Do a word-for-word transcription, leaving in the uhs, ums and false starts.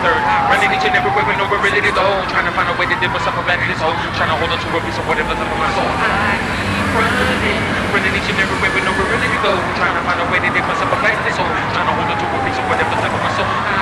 third. Running each and every way with nowhere really to go. Trying to find a way to dip myself back in this hole. Trying to hold on to a piece of whatever's up in my soul. I keep running. Running each and every way with nowhere really to go. Trying to find a way to dip myself back in this hole. Trying to hold on to a piece of whatever's up in my soul.